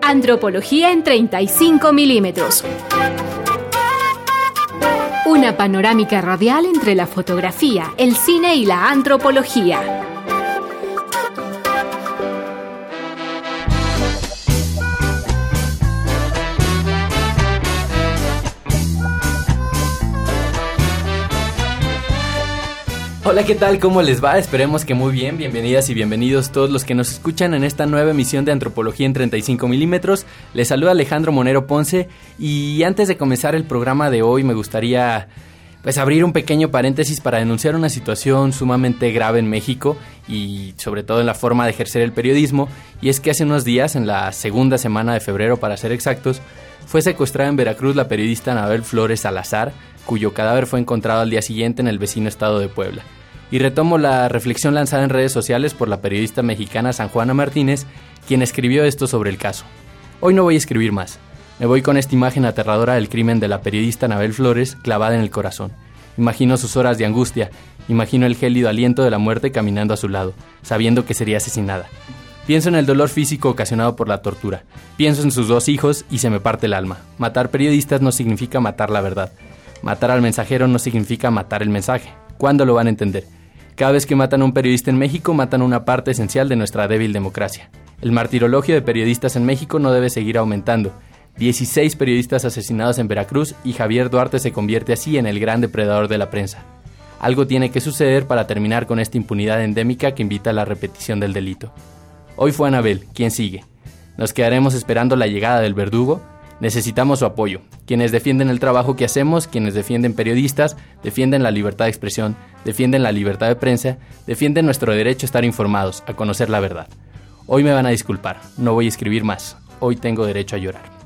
Antropología en 35 milímetros. Una panorámica radial entre la fotografía, el cine y la antropología. Hola, ¿qué tal? ¿Cómo les va? Esperemos que muy bien. Bienvenidas y bienvenidos todos los que nos escuchan en esta nueva emisión de Antropología en 35 milímetros. Les saluda Alejandro Monero Ponce y antes de comenzar el programa de hoy me gustaría abrir un pequeño paréntesis para denunciar una situación sumamente grave en México y sobre todo en la forma de ejercer el periodismo, y es que hace unos días, en la segunda semana de febrero para ser exactos, fue secuestrada en Veracruz la periodista Anabel Flores Salazar, cuyo cadáver fue encontrado al día siguiente en el vecino estado de Puebla. Y retomo la reflexión lanzada en redes sociales por la periodista mexicana San Juana Martínez, quien escribió esto sobre el caso. Hoy no voy a escribir más. Me voy con esta imagen aterradora del crimen de la periodista Anabel Flores clavada en el corazón. Imagino sus horas de angustia, imagino el gélido aliento de la muerte caminando a su lado, sabiendo que sería asesinada. Pienso en el dolor físico ocasionado por la tortura. Pienso en sus 2 hijos y se me parte el alma. Matar periodistas no significa matar la verdad. Matar al mensajero no significa matar el mensaje. ¿Cuándo lo van a entender? Cada vez que matan a un periodista en México, matan una parte esencial de nuestra débil democracia. El martirologio de periodistas en México no debe seguir aumentando. 16 periodistas asesinados en Veracruz y Javier Duarte se convierte así en el gran depredador de la prensa. Algo tiene que suceder para terminar con esta impunidad endémica que invita a la repetición del delito. Hoy fue Anabel, ¿quién sigue? ¿Nos quedaremos esperando la llegada del verdugo? Necesitamos su apoyo. Quienes defienden el trabajo que hacemos, quienes defienden periodistas, defienden la libertad de expresión, defienden la libertad de prensa, defienden nuestro derecho a estar informados, a conocer la verdad. Hoy me van a disculpar, no voy a escribir más. Hoy tengo derecho a llorar.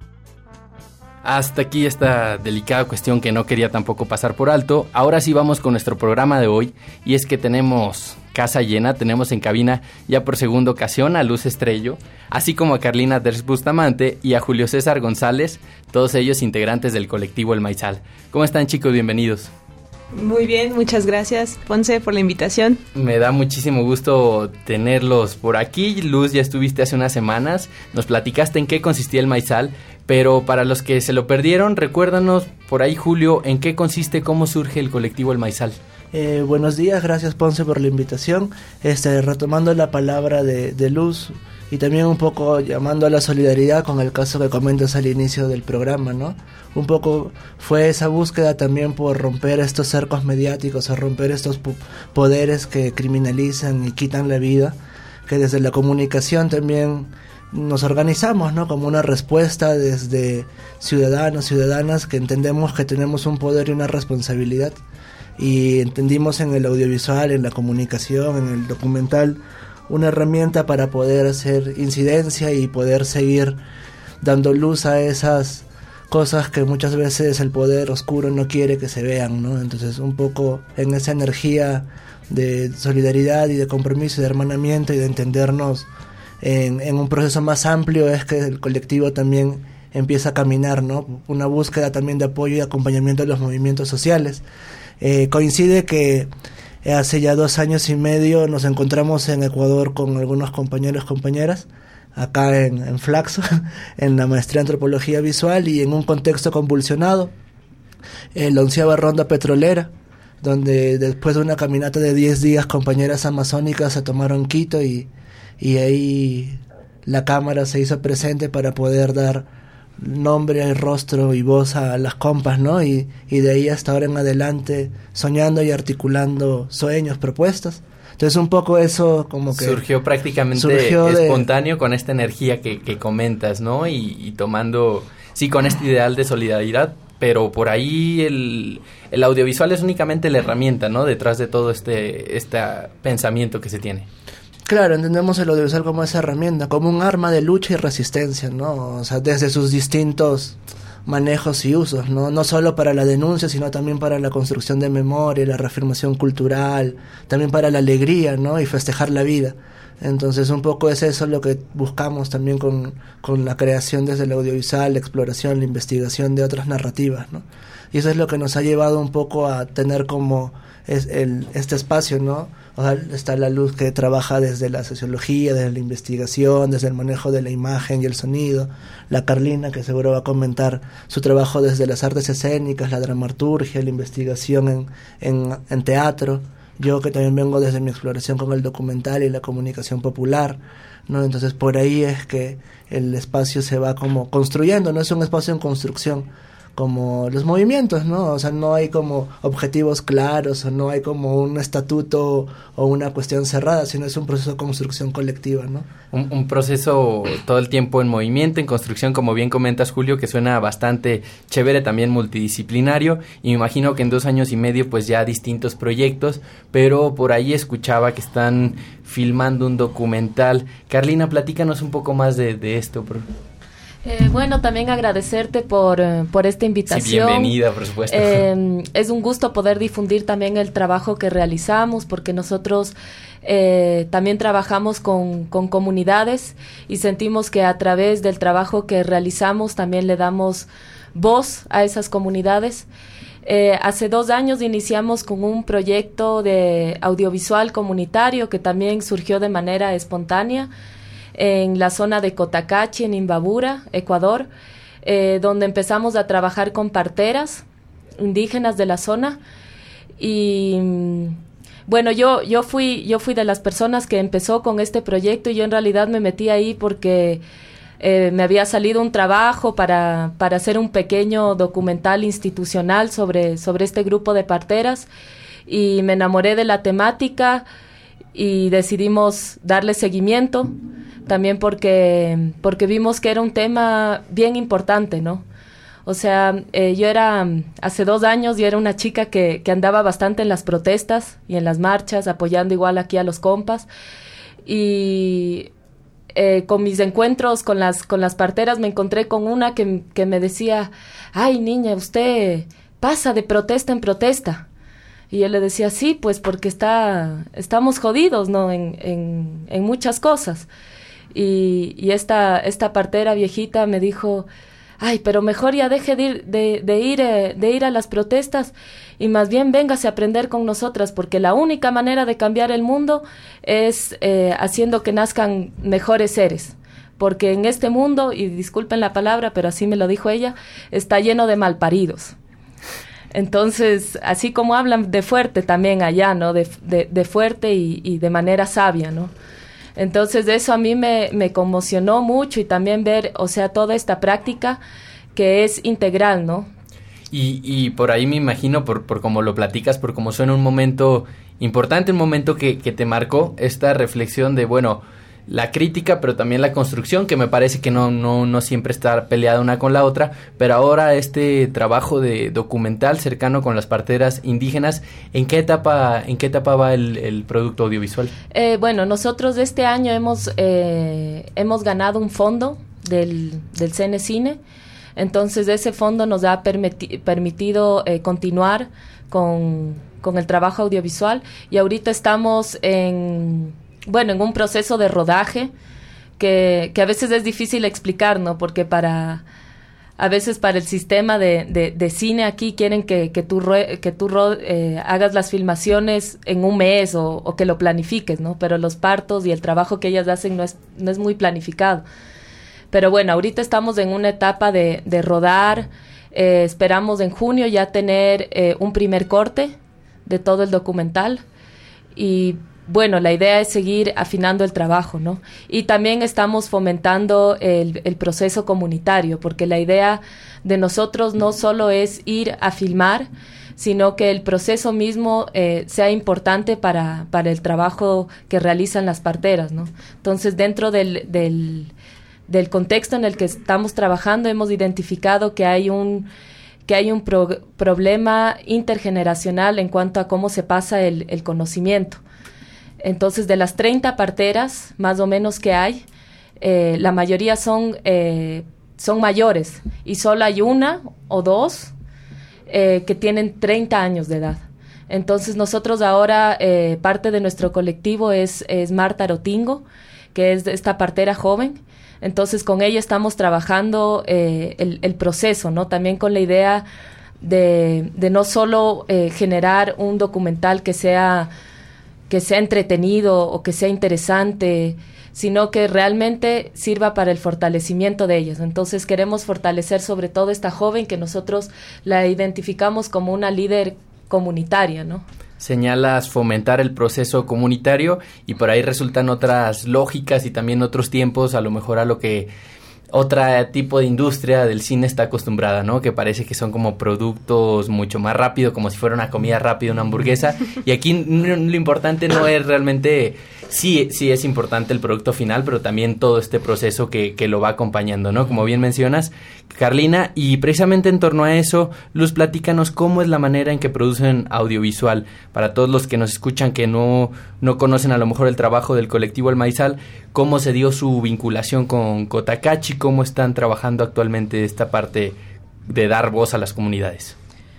Hasta aquí esta delicada cuestión que no quería tampoco pasar por alto. Ahora sí vamos con nuestro programa de hoy, y es que tenemos casa llena, tenemos en cabina ya por segunda ocasión a Luz Estrello, así como a Carlina Dersh Bustamante y a Julio César González, todos ellos integrantes del colectivo El Maizal. ¿Cómo están, chicos? Bienvenidos. Muy bien, muchas gracias, Ponce, por la invitación. Me da muchísimo gusto tenerlos por aquí. Luz, ya estuviste hace unas semanas, nos platicaste en qué consistía El Maizal, pero para los que se lo perdieron, recuérdanos por ahí, Julio, en qué consiste, cómo surge el colectivo El Maizal. Buenos días, gracias, Ponce, por la invitación. Retomando la palabra de Luz y también un poco llamando a la solidaridad con el caso que comentas al inicio del programa, ¿no? Un poco fue esa búsqueda también por romper estos cercos mediáticos, o romper estos poderes que criminalizan y quitan la vida, que desde la comunicación también nos organizamos, ¿no? Como una respuesta desde ciudadanos, ciudadanas que entendemos que tenemos un poder y una responsabilidad, y entendimos en el audiovisual, en la comunicación, en el documental, una herramienta para poder hacer incidencia y poder seguir dando luz a esas cosas que muchas veces el poder oscuro no quiere que se vean, ¿no? Entonces, un poco en esa energía de solidaridad y de compromiso y de hermanamiento y de entendernos en un proceso más amplio es que el colectivo también empieza a caminar, ¿no? Una búsqueda también de apoyo y acompañamiento de los movimientos sociales. Coincide que hace ya 2 años y medio nos encontramos en Ecuador con algunos compañeros y compañeras, acá en Flaxo, en la maestría en Antropología Visual, y en un contexto convulsionado, la 11ª ronda petrolera, donde después de una caminata de 10 días compañeras amazónicas se tomaron Quito y ahí la cámara se hizo presente para poder dar nombre, rostro y voz a las compas, ¿no? Y de ahí hasta ahora en adelante soñando y articulando sueños, propuestas. Entonces un poco eso como que surgió prácticamente espontáneo con esta energía que comentas, ¿no? Y tomando, sí, con este ideal de solidaridad, pero por ahí el audiovisual es únicamente la herramienta, ¿no? Detrás de todo este pensamiento que se tiene. Claro, entendemos el audiovisual como esa herramienta, como un arma de lucha y resistencia, ¿no? O sea, desde sus distintos manejos y usos, ¿no? No solo para la denuncia, sino también para la construcción de memoria, la reafirmación cultural, también para la alegría, ¿no? Y festejar la vida. Entonces, un poco es eso lo que buscamos también con la creación desde el audiovisual, la exploración, la investigación de otras narrativas, ¿no? Y eso es lo que nos ha llevado un poco a tener como este espacio, ¿no? O sea, está la Luz que trabaja desde la sociología, desde la investigación, desde el manejo de la imagen y el sonido. La Carlina, que seguro va a comentar su trabajo desde las artes escénicas, la dramaturgia, la investigación en teatro. Yo que también vengo desde mi exploración con el documental y la comunicación popular, ¿no? Entonces por ahí es que el espacio se va como construyendo, no es un espacio en construcción, como los movimientos, ¿no? O sea, no hay como objetivos claros, o no hay como un estatuto o una cuestión cerrada, sino es un proceso de construcción colectiva, ¿no? Un proceso todo el tiempo en movimiento, en construcción, como bien comentas, Julio, que suena bastante chévere, también multidisciplinario, y me imagino que en 2 años y medio pues ya distintos proyectos, pero por ahí escuchaba que están filmando un documental. Carlina, platícanos un poco más de esto, Bueno, también agradecerte por esta invitación. Sí, bienvenida, por supuesto. Es un gusto poder difundir también el trabajo que realizamos, porque nosotros también trabajamos con comunidades y sentimos que a través del trabajo que realizamos también le damos voz a esas comunidades. Hace 2 años iniciamos con un proyecto de audiovisual comunitario que también surgió de manera espontánea en la zona de Cotacachi, en Imbabura, Ecuador, donde empezamos a trabajar con parteras indígenas de la zona. Y bueno, yo fui de las personas que empezó con este proyecto, y yo en realidad me metí ahí porque me había salido un trabajo para hacer un pequeño documental institucional sobre este grupo de parteras, y me enamoré de la temática y decidimos darle seguimiento, también porque vimos que era un tema bien importante, ¿no? O sea, hace 2 años yo era una chica que andaba bastante en las protestas y en las marchas, apoyando igual aquí a los compas, y con mis encuentros con las parteras me encontré con una que me decía: ay, niña, usted pasa de protesta en protesta. Y yo le decía: sí, pues porque estamos jodidos, ¿no? En muchas cosas. Y esta partera viejita me dijo: ay, pero mejor ya deje de ir a las protestas y más bien véngase a aprender con nosotras, porque la única manera de cambiar el mundo es haciendo que nazcan mejores seres. Porque en este mundo, y disculpen la palabra, pero así me lo dijo ella, está lleno de malparidos. Entonces, así como hablan de fuerte también allá, ¿no? De fuerte y de manera sabia, ¿no? Entonces, eso a mí me conmocionó mucho, y también ver, o sea, toda esta práctica que es integral, ¿no? Y por ahí me imagino, por cómo lo platicas, por cómo suena un momento importante, un momento que te marcó esta reflexión de, bueno, la crítica, pero también la construcción, que me parece que no siempre está peleada una con la otra, pero ahora este trabajo de documental cercano con las parteras indígenas, ¿en qué etapa va el producto audiovisual? Bueno, nosotros este año hemos ganado un fondo del CN Cine, entonces ese fondo nos ha permitido continuar con el trabajo audiovisual, y ahorita estamos en un proceso de rodaje que a veces es difícil explicar, ¿no? Porque a veces para el sistema de cine aquí quieren que tú hagas las filmaciones en un mes o que lo planifiques, ¿no? Pero los partos y el trabajo que ellas hacen no es muy planificado. Pero bueno, ahorita estamos en una etapa de rodar. Esperamos en junio ya tener un primer corte de todo el documental, y bueno, la idea es seguir afinando el trabajo, ¿no? Y también estamos fomentando el proceso comunitario, porque la idea de nosotros no solo es ir a filmar, sino que el proceso mismo sea importante para el trabajo que realizan las parteras, ¿no? Entonces, dentro del contexto en el que estamos trabajando, hemos identificado que hay un problema intergeneracional en cuanto a cómo se pasa el conocimiento. Entonces, de las 30 parteras, más o menos, que hay, la mayoría son mayores, y solo hay 1 o 2 que tienen 30 años de edad. Entonces, nosotros ahora, parte de nuestro colectivo es Marta Rotingo, que es esta partera joven. Entonces, con ella estamos trabajando el proceso, ¿no? También con la idea no solo generar un documental que sea entretenido o que sea interesante, sino que realmente sirva para el fortalecimiento de ellos. Entonces queremos fortalecer sobre todo esta joven que nosotros la identificamos como una líder comunitaria, ¿no? Señalas fomentar el proceso comunitario y por ahí resultan otras lógicas y también otros tiempos, a lo mejor a lo que otro tipo de industria del cine está acostumbrada, ¿no? Que parece que son como productos mucho más rápido, como si fuera una comida rápida, una hamburguesa. Y aquí lo importante no es realmente, sí es importante el producto final, pero también todo este proceso que lo va acompañando, ¿no? Como bien mencionas, Carlina, y precisamente en torno a eso, Luz, platícanos cómo es la manera en que producen audiovisual. Para todos los que nos escuchan que no conocen a lo mejor el trabajo del colectivo El Maizal, ¿cómo se dio su vinculación con Cotacachi? ¿Cómo están trabajando actualmente esta parte de dar voz a las comunidades?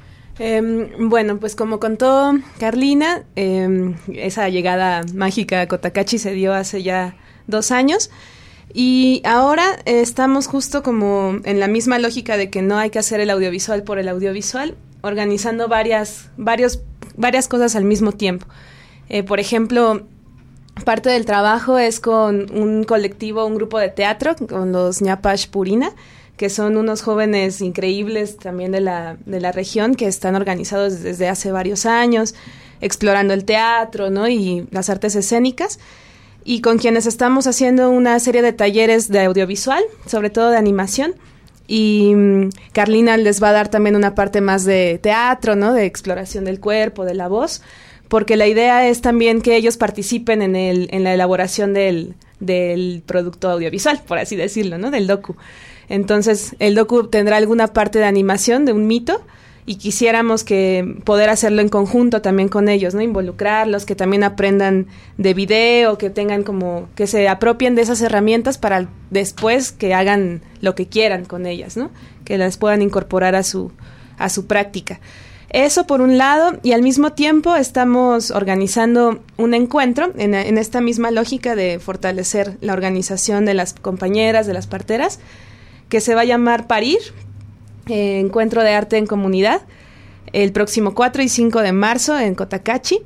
Bueno, pues como contó Carlina, esa llegada mágica a Cotacachi se dio hace ya 2 años y ahora estamos justo como en la misma lógica de que no hay que hacer el audiovisual por el audiovisual, organizando varias cosas al mismo tiempo. Por ejemplo, parte del trabajo es con un colectivo, un grupo de teatro, con los Ñapash Purina, que son unos jóvenes increíbles también de la región, que están organizados desde hace varios años, explorando el teatro, ¿no? Y las artes escénicas, y con quienes estamos haciendo una serie de talleres de audiovisual, sobre todo de animación, y Carlina les va a dar también una parte más de teatro, ¿no? De exploración del cuerpo, de la voz, porque la idea es también que ellos participen en la elaboración del producto audiovisual, por así decirlo, ¿no? Del docu. Entonces, el docu tendrá alguna parte de animación, de un mito, y quisiéramos que poder hacerlo en conjunto también con ellos, ¿no? Involucrarlos, que también aprendan de video, que tengan como, que se apropien de esas herramientas para después que hagan lo que quieran con ellas, ¿no? Que las puedan incorporar a su práctica. Eso por un lado, y al mismo tiempo estamos organizando un encuentro en esta misma lógica de fortalecer la organización de las compañeras, de las parteras, que se va a llamar Parir, Encuentro de Arte en Comunidad, el próximo 4 y 5 de marzo en Cotacachi.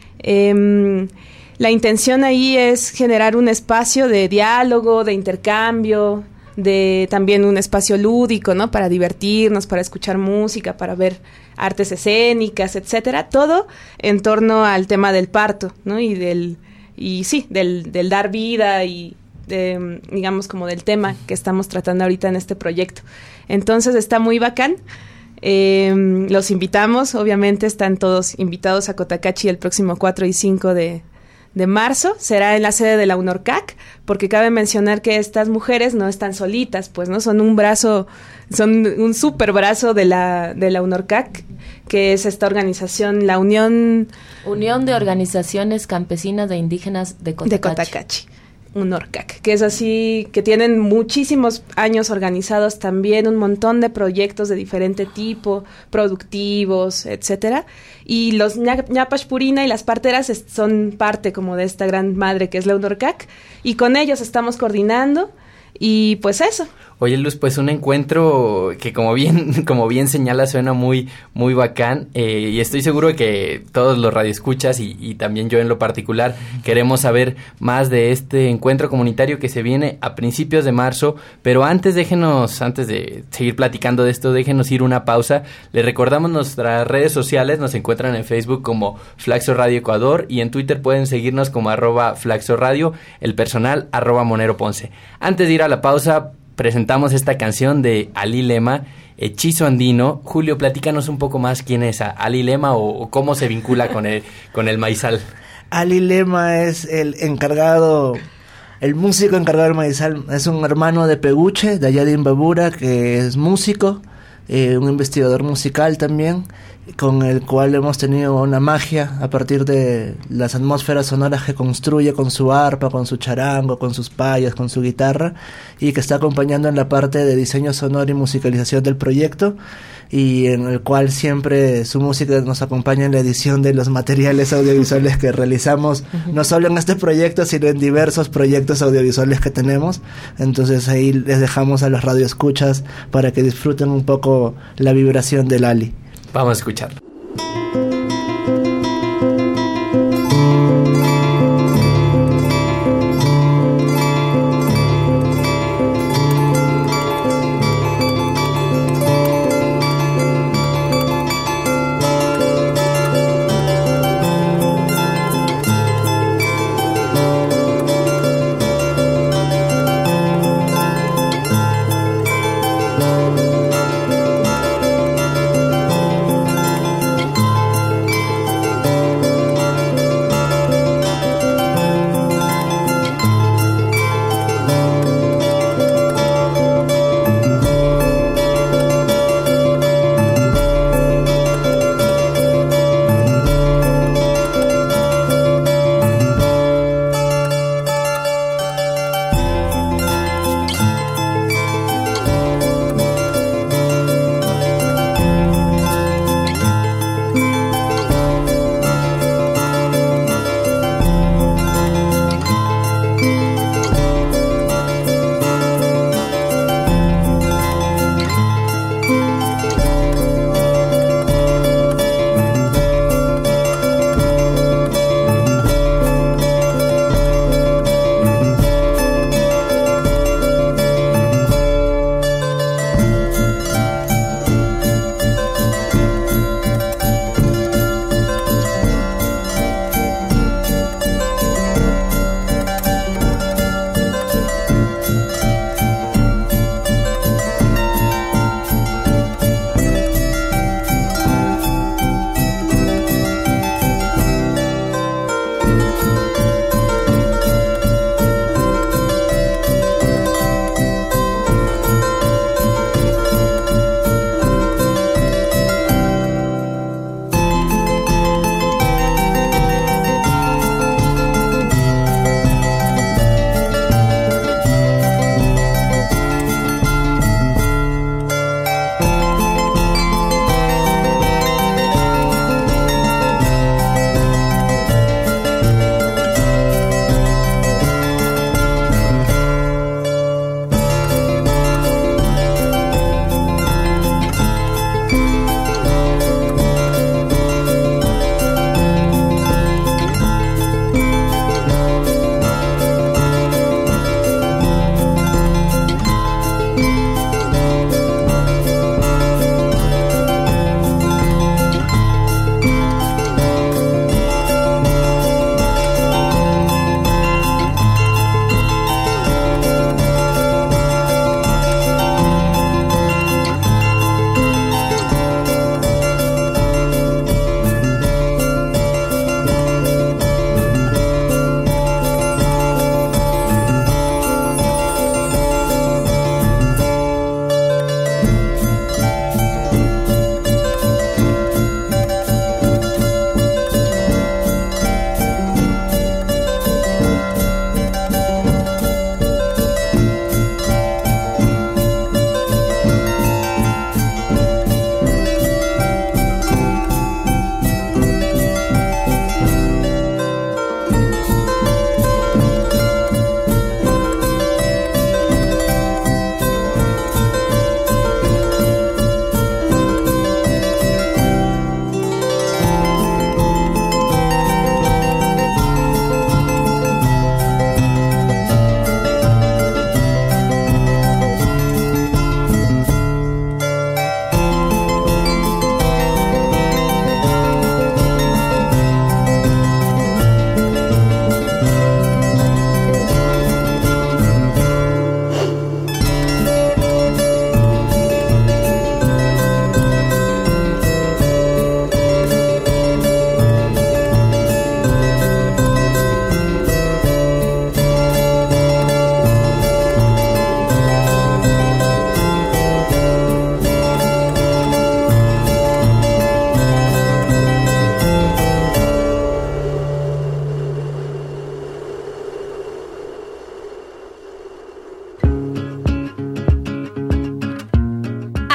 La intención ahí es generar un espacio de diálogo, de intercambio, de también un espacio lúdico, ¿no? Para divertirnos, para escuchar música, para ver artes escénicas, etcétera, todo en torno al tema del parto, ¿no? Y del dar vida y digamos como del tema que estamos tratando ahorita en este proyecto. Entonces está muy bacán. Los invitamos, obviamente están todos invitados a Cotacachi el próximo 4 y 5 de marzo. Será en la sede de la UNORCAC, porque cabe mencionar que estas mujeres no están solitas, pues no son un super brazo de la UNORCAC, que es esta organización, la Unión de Organizaciones Campesinas e Indígenas de Cotacachi. UNORCAC, que es así, que tienen muchísimos años organizados también, un montón de proyectos de diferente tipo, productivos, etcétera, y los Ñapash Purina y las parteras son parte como de esta gran madre que es la UNORCAC, y con ellos estamos coordinando, y pues eso. Oye, Luz, pues un encuentro que como bien señala suena muy muy bacán, y estoy seguro de que todos los radioescuchas y también yo en lo particular queremos saber más de este encuentro comunitario que se viene a principios de marzo, pero antes de seguir platicando de esto, déjenos ir una pausa. Les recordamos nuestras redes sociales, nos encuentran en Facebook como Flaxo Radio Ecuador y en Twitter pueden seguirnos como @FlaxoRadio, el personal @MoneroPonce. Antes de ir a la pausa, presentamos esta canción de Ali Lema, Hechizo Andino. Julio, platícanos un poco más quién es Ali Lema o cómo se vincula con el Maizal. Ali Lema es el músico encargado del Maizal. Es un hermano de Peguche, de allá de Imbabura, que es músico, un investigador musical también, con el cual hemos tenido una magia a partir de las atmósferas sonoras que construye con su arpa, con su charango, con sus payas, con su guitarra, y que está acompañando en la parte de diseño sonoro y musicalización del proyecto. y en el cual siempre su música nos acompaña en la edición de los materiales audiovisuales que realizamos, no solo en este proyecto, sino en diversos proyectos audiovisuales que tenemos. Entonces ahí les dejamos a los radioescuchas para que disfruten un poco la vibración del Ali. Vamos a escucharlo.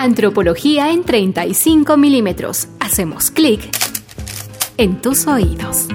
Antropología en 35 milímetros. Hacemos clic en tus oídos.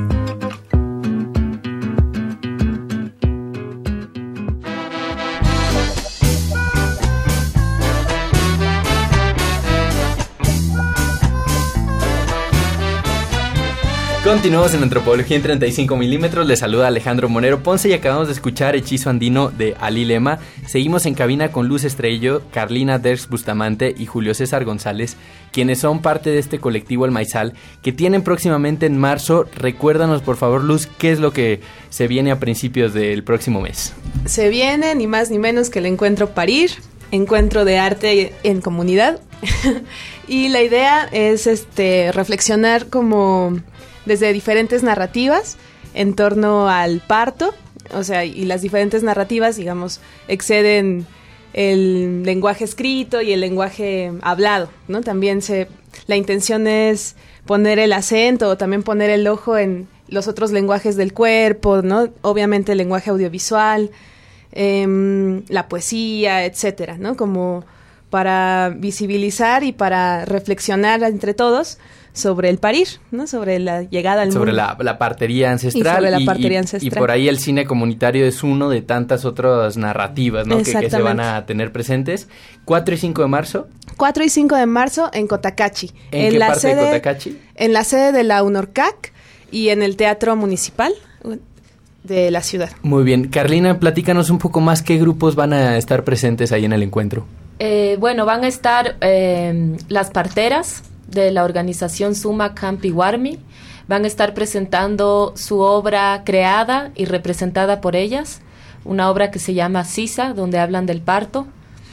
Continuamos en Antropología en 35 milímetros. Les saluda Alejandro Monero Ponce y acabamos de escuchar Hechizo Andino de Ali Lema. Seguimos en cabina con Luz Estrello, Carlina Derks Bustamante y Julio César González, quienes son parte de este colectivo El Maizal, que tienen próximamente en marzo. Recuérdanos, por favor, Luz, qué es lo que se viene a principios del próximo mes. Se viene ni más ni menos que el Encuentro Parir, encuentro de arte en comunidad. Y la idea es reflexionar como desde diferentes narrativas en torno al parto, o sea, y las diferentes narrativas, digamos, exceden el lenguaje escrito y el lenguaje hablado, ¿no? También la intención es poner el acento o también poner el ojo en los otros lenguajes del cuerpo, ¿no? Obviamente el lenguaje audiovisual, la poesía, etcétera, ¿no? Como para visibilizar y para reflexionar entre todos sobre el parir, ¿no? Sobre la llegada al mundo. Sobre la partería ancestral. Y sobre la partería ancestral. Y por ahí el cine comunitario es uno de tantas otras narrativas, ¿no? Que se van a tener presentes. 4 y 5 de marzo. 4 y 5 de marzo en Cotacachi. ¿En qué parte de Cotacachi? En la sede de la UNORCAC y en el Teatro Municipal de la ciudad. Muy bien. Carlina, platícanos un poco más qué grupos van a estar presentes ahí en el encuentro. Bueno, van a estar las parteras de la organización Suma Campi Warmi. Van a estar presentando su obra creada y representada por ellas, una obra que se llama Sisa, donde hablan del parto.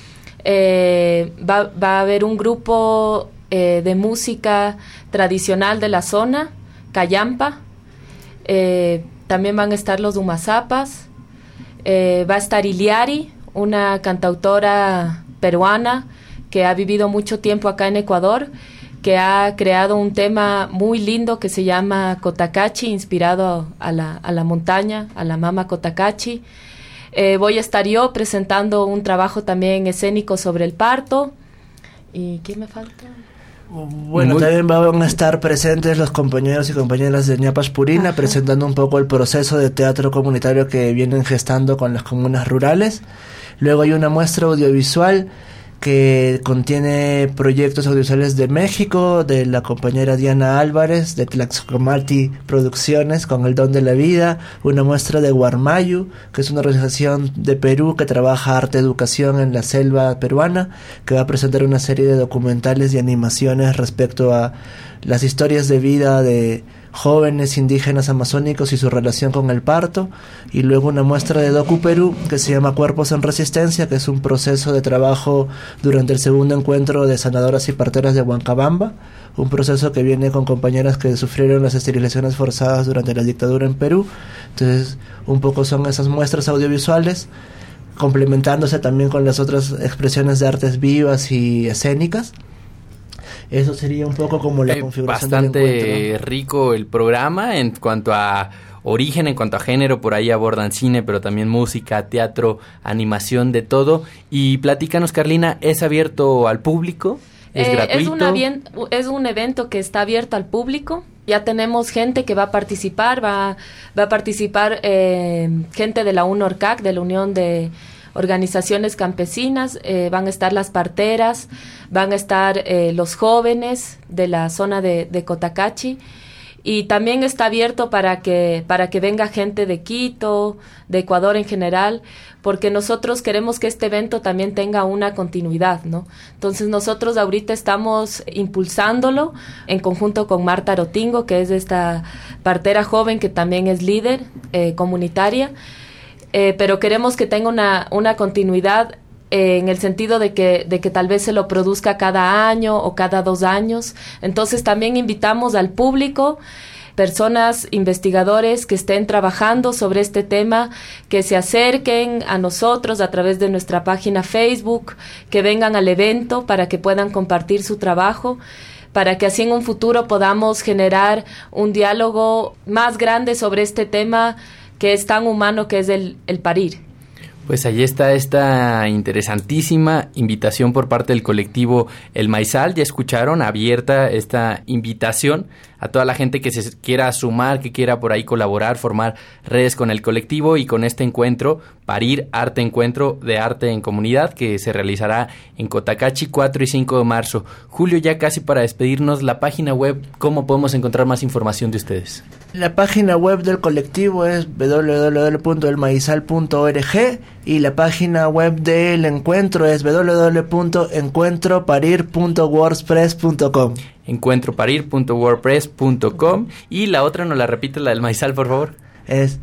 Va a haber un grupo de música tradicional de la zona, Cayampa. También van a estar los Umazapas. Va a estar Iliari, una cantautora peruana que ha vivido mucho tiempo acá en Ecuador, que ha creado un tema muy lindo que se llama Cotacachi, inspirado a la montaña, a la mama Cotacachi. Voy a estar yo presentando un trabajo también escénico sobre el parto. ¿Y qué me falta? Bueno, también van a estar presentes los compañeros y compañeras de Ñapas Purina, presentando un poco el proceso de teatro comunitario que vienen gestando con las comunas rurales. Luego hay una muestra audiovisual que contiene proyectos audiovisuales de México, de la compañera Diana Álvarez, de Tlaxcomati Producciones, con El Don de la Vida, una muestra de Guarmayu, que es una organización de Perú que trabaja arte-educación en la selva peruana, que va a presentar una serie de documentales y animaciones respecto a las historias de vida de jóvenes indígenas amazónicos y su relación con el parto, y luego una muestra de Docu Perú que se llama Cuerpos en Resistencia, que es un proceso de trabajo durante el segundo encuentro de sanadoras y parteras de Huancabamba, un proceso que viene con compañeras que sufrieron las esterilizaciones forzadas durante la dictadura en Perú. Entonces, un poco son esas muestras audiovisuales, complementándose también con las otras expresiones de artes vivas y escénicas. Eso sería un poco como la configuración bastante del encuentro, ¿no? Rico el programa en cuanto a origen, en cuanto a género. Por ahí abordan cine, pero también música, teatro, animación, de todo. Y platícanos, Carlina, ¿es abierto al público? ¿Es gratuito? Es un evento que está abierto al público. Ya tenemos gente que va a participar. Va a participar gente de la UNORCAC, de la Unión de Organizaciones Campesinas. Van a estar las parteras, van a estar los jóvenes de la zona de Cotacachi, y también está abierto para que venga gente de Quito, de Ecuador en general, porque nosotros queremos que este evento también tenga una continuidad, ¿no? Entonces nosotros ahorita estamos impulsándolo en conjunto con Marta Arotingo, que es esta partera joven que también es líder comunitaria. Pero queremos que tenga una continuidad en el sentido de que tal vez se lo produzca cada año o cada 2 años. Entonces también invitamos al público, personas, investigadores que estén trabajando sobre este tema, que se acerquen a nosotros a través de nuestra página Facebook, que vengan al evento para que puedan compartir su trabajo, para que así en un futuro podamos generar un diálogo más grande sobre este tema que es tan humano, que es el parir. Pues ahí está esta interesantísima invitación por parte del colectivo El Maizal. Ya escucharon, abierta esta invitación a toda la gente que se quiera sumar, que quiera por ahí colaborar, formar redes con el colectivo y con este encuentro, Parir Arte Encuentro de Arte en Comunidad, que se realizará en Cotacachi 4 y 5 de marzo. Julio, ya casi para despedirnos, la página web, ¿cómo podemos encontrar más información de ustedes? La página web del colectivo es www.elmaizal.org y la página web del encuentro es www.encuentroparir.wordpress.com. encuentroparir.wordpress.com. Y la otra, ¿nos la repite, la del Maizal, por favor? Es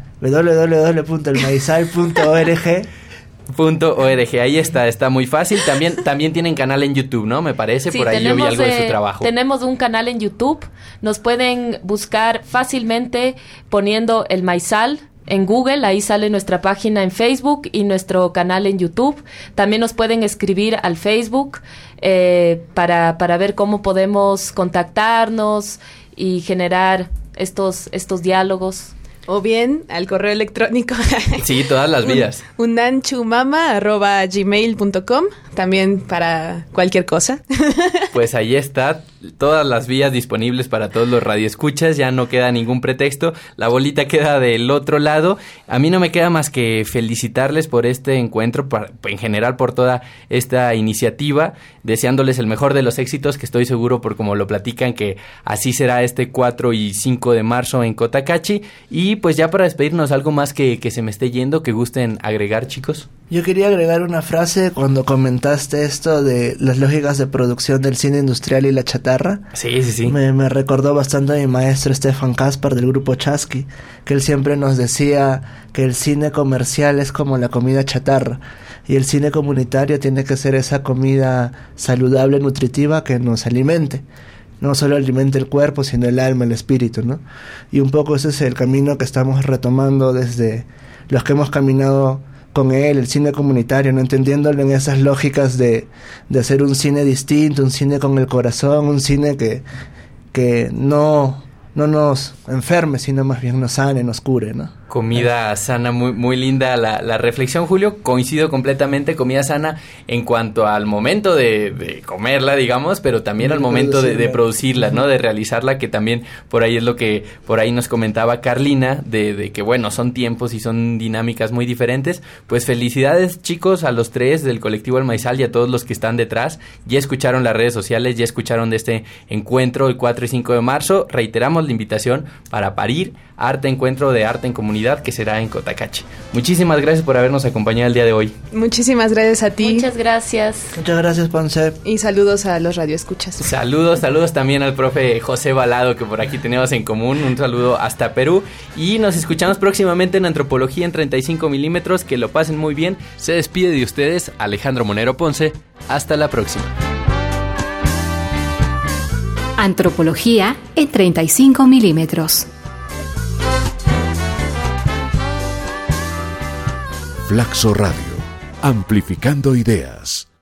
www.elmaizal.org. .org, ahí está muy fácil. También tienen canal en YouTube, ¿no? Me parece, sí, por ahí yo vi algo de su trabajo. Tenemos un canal en YouTube, nos pueden buscar fácilmente poniendo El Maizal en Google, ahí sale nuestra página en Facebook y nuestro canal en YouTube. También nos pueden escribir al Facebook para ver cómo podemos contactarnos y generar estos diálogos. O bien al correo electrónico. Sí, todas las vías. unanchumama@gmail.com, también para cualquier cosa. Pues ahí está, todas las vías disponibles para todos los radioescuchas, ya no queda ningún pretexto, la bolita queda del otro lado. A mí no me queda más que felicitarles por este encuentro, en general por toda esta iniciativa, deseándoles el mejor de los éxitos, que estoy seguro por como lo platican que así será este 4 y 5 de marzo en Cotacachi. Y pues ya para despedirnos, algo más que se me esté yendo, que gusten agregar, chicos. Yo quería agregar una frase cuando comentaste esto de las lógicas de producción del cine industrial y la chatarra. Sí. Me recordó bastante a mi maestro Stefan Kaspar del grupo Chasqui, que él siempre nos decía que el cine comercial es como la comida chatarra y el cine comunitario tiene que ser esa comida saludable, nutritiva, que nos alimente. No solo alimente el cuerpo, sino el alma, el espíritu, ¿no? Y un poco ese es el camino que estamos retomando desde los que hemos caminado con él, el cine comunitario, no entendiéndolo en esas lógicas de hacer un cine distinto, un cine con el corazón, un cine que no nos enferme, sino más bien nos sane, nos cure, ¿no? Comida sana, muy linda la reflexión, Julio. Coincido completamente, comida sana en cuanto al momento de comerla, digamos, pero también al momento de producirla, ¿no? De realizarla, que también por ahí es lo que por ahí nos comentaba Carlina, de que bueno, son tiempos y son dinámicas muy diferentes. Pues felicidades, chicos, a los tres del colectivo El Maizal y a todos los que están detrás. Ya escucharon las redes sociales, ya escucharon de este encuentro el 4 y 5 de marzo. Reiteramos la invitación para Parir Arte Encuentro de Arte en Comunidad, que será en Cotacachi. Muchísimas gracias por habernos acompañado el día de hoy. Muchísimas gracias a ti. Muchas gracias. Muchas gracias, Ponce. Y saludos a los radioescuchas. Saludos también al profe José Balado, que por aquí tenemos en común. Un saludo hasta Perú. Y nos escuchamos próximamente en Antropología en 35 milímetros. Que lo pasen muy bien. Se despide de ustedes Alejandro Monero Ponce. Hasta la próxima. Antropología en 35 milímetros. Flaxo Radio, amplificando ideas.